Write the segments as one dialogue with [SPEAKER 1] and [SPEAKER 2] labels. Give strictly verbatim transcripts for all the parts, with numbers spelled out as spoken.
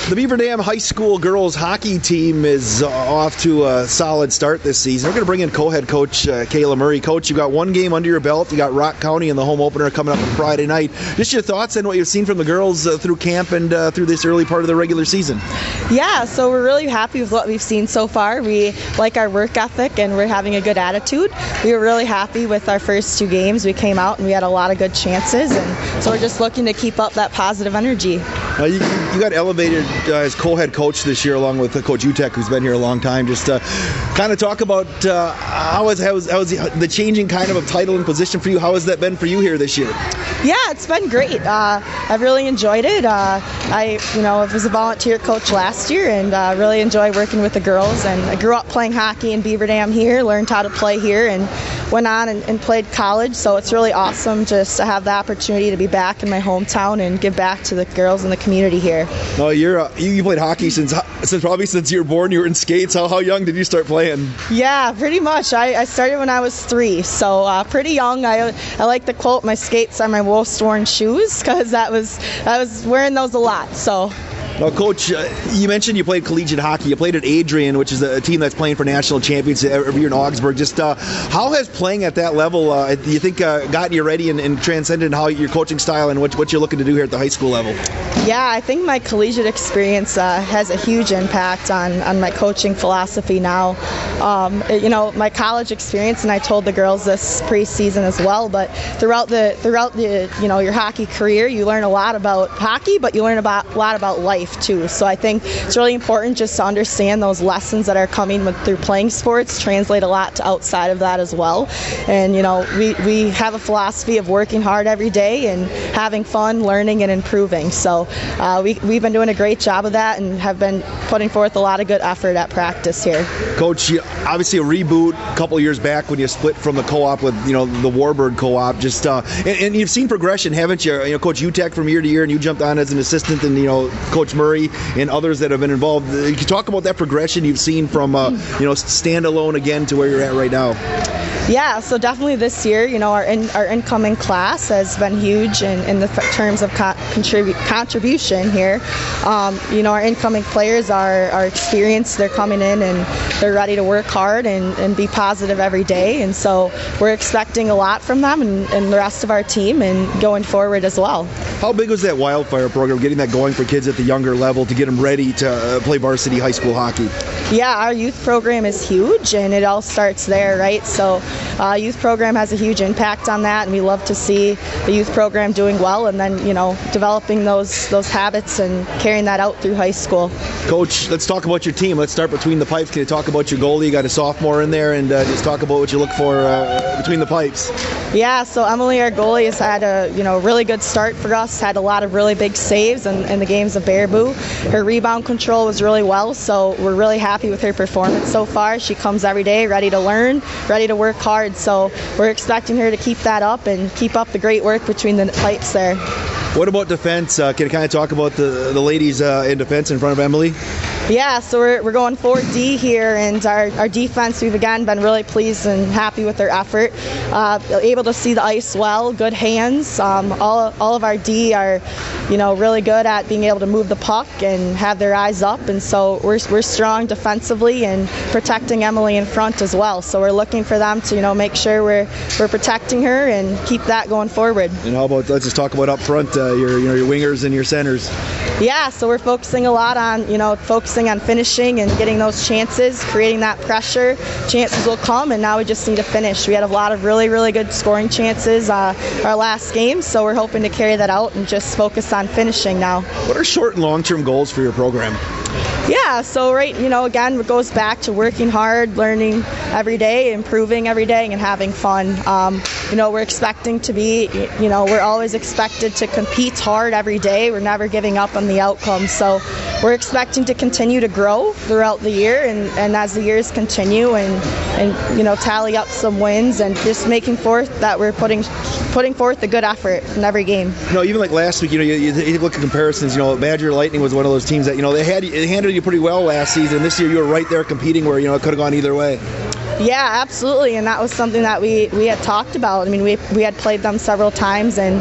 [SPEAKER 1] The Beaver Dam High School girls hockey team is uh, off to a solid start this season. We're going to bring in co-head coach uh, Kayla Murray. Coach, you've got one game under your belt. You got Rock County in the home opener coming up on Friday night. Just your thoughts on what you've seen from the girls uh, through camp and uh, through this early part of the regular season.
[SPEAKER 2] Yeah, so we're really happy with what we've seen so far. We like our work ethic and we're having a good attitude. We were really happy with our first two games. We came out and we had a lot of good chances, and so we're just looking to keep up that positive energy.
[SPEAKER 1] Uh, you, you got elevated uh, as co-head coach this year along with uh, Coach Utek, who's been here a long time. Just uh, kind of talk about uh, how is how is, how is the changing kind of a title and position for you. How has that been for you here this year?
[SPEAKER 2] Yeah, it's been great. Uh, I've really enjoyed it. Uh, I, you know, I was a volunteer coach last year and uh, really enjoy working with the girls. And I grew up playing hockey in Beaver Dam here, learned how to play here, and went on and, and played college. So it's really awesome just to have the opportunity to be back in my hometown and give back to the girls in the community here.
[SPEAKER 1] No, you're uh, you, you played hockey since since probably since you were born. You were in skates. How how young did you start playing?
[SPEAKER 2] Yeah, pretty much. I, I started when I was three, so uh, pretty young. I I like to quote, "My skates are my most worn shoes," because that was I was wearing those a lot. So.
[SPEAKER 1] Now, Coach, uh, you mentioned you played collegiate hockey. You played at Adrian, which is a, a team that's playing for national champions every year in Augsburg. Just uh, how has playing at that level, uh, do you think, uh, gotten you ready and, and transcended how your coaching style and what, what you're looking to do here at the high school level?
[SPEAKER 2] Yeah, I think my collegiate experience uh, has a huge impact on, on my coaching philosophy now. Um, you know, my college experience, and I told the girls this preseason as well, but throughout the throughout the you know your hockey career, you learn a lot about hockey, but you learn about a lot about life too. So I think it's really important just to understand those lessons that are coming with, through playing sports, translate a lot to outside of that as well. And you know, we, we have a philosophy of working hard every day and having fun, learning and improving. So uh, we, we've been doing a great job of that and have been putting forth a lot of good effort at practice here.
[SPEAKER 1] Coach, you, obviously a reboot a couple of years back when you split from the co-op with you know the Warburg co-op. Just uh, and, and you've seen progression, haven't you? You know, Coach Utek from year to year, and you jumped on as an assistant, and you know, Coach Murray and others that have been involved. You can talk about that progression you've seen from uh, you know standalone again to where you're at right now.
[SPEAKER 2] Yeah, so definitely this year, you know, our in, our incoming class has been huge in, in the f- terms of co- contribu- contribution here. Um, you know, our incoming players are, are experienced. They're coming in and they're ready to work hard and, and be positive every day. And so we're expecting a lot from them and, and the rest of our team and going forward as well.
[SPEAKER 1] How big was that Wildfire program, getting that going for kids at the younger level to get them ready to uh, play varsity high school hockey?
[SPEAKER 2] Yeah, our youth program is huge, and it all starts there, right? So uh, youth program has a huge impact on that, and we love to see the youth program doing well and then, you know, developing those those habits and carrying that out through high school. Coach,
[SPEAKER 1] let's talk about your team. Let's start between the pipes. Can you talk about your goalie? You got a sophomore in there, and uh, just talk about what you look for uh, between the pipes.
[SPEAKER 2] Yeah, so Emily, our goalie, has had a you know really good start for us, had a lot of really big saves in, in the games of Baraboo. Her rebound control was really well, so we're really happy with her performance so far. She comes every day ready to learn, ready to work hard, so we're expecting her to keep that up and keep up the great work between the pipes there.
[SPEAKER 1] What about defense? Uh, can you kind of talk about the, the ladies uh, in defense in front of Emily?
[SPEAKER 2] Yeah, so we're, we're going four D here, and our, our defense, we've again been really pleased and happy with their effort. Uh, able to see the ice well, good hands. Um, all all of our D are, you know, really good at being able to move the puck and have their eyes up, and so we're we're strong defensively and protecting Emily in front as well. So we're looking for them to, you know, make sure we're we're protecting her and keep that going forward.
[SPEAKER 1] And how about, let's just talk about up front, uh, your you know your wingers and your centers.
[SPEAKER 2] Yeah, so we're focusing a lot on, you know, focusing on finishing and getting those chances, creating that pressure. Chances will come, and now we just need to finish. We had a lot of really, really good scoring chances uh, our last game, so we're hoping to carry that out and just focus on finishing now.
[SPEAKER 1] What are short and long-term goals for your program?
[SPEAKER 2] Yeah, so right, you know, again, it goes back to working hard, learning every day, improving every day, and having fun. Um, you know, we're expecting to be, you know, we're always expected to compete hard every day. We're never giving up on the outcome. So we're expecting to continue to grow throughout the year, and, and as the years continue, and, and, you know, tally up some wins, and just making forth that we're putting putting forth a good effort in every game.
[SPEAKER 1] You know, even like last week, you know, you, you look at comparisons, you know, Badger Lightning was one of those teams that, you know, they had they handled you pretty well last season. This year you were right there competing where, you know, it could have gone either way.
[SPEAKER 2] Yeah, absolutely, and that was something that we, we had talked about. I mean, we we had played them several times, and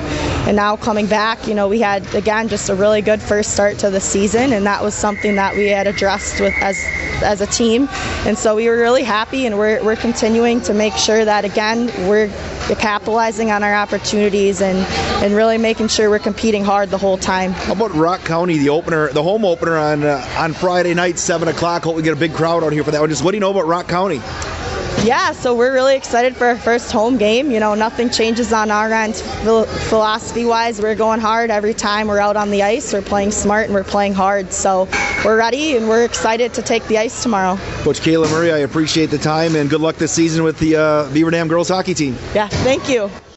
[SPEAKER 2] and now coming back, you know, we had again just a really good first start to the season, and that was something that we had addressed with as as a team, and so we were really happy, and we're we're continuing to make sure that again we're capitalizing on our opportunities and and really making sure we're competing hard the whole time.
[SPEAKER 1] How about Rock County, the opener, the home opener on uh, on Friday night, seven o'clock? Hope we get a big crowd out here for that one. Just what do you know about Rock County?
[SPEAKER 2] Yeah, so we're really excited for our first home game. You know, nothing changes on our end philosophy-wise. We're going hard every time we're out on the ice. We're playing smart and we're playing hard. So we're ready and we're excited to take the ice tomorrow.
[SPEAKER 1] Coach Kayla Murray, I appreciate the time and good luck this season with the uh, Beaver Dam girls hockey team.
[SPEAKER 2] Yeah, thank you.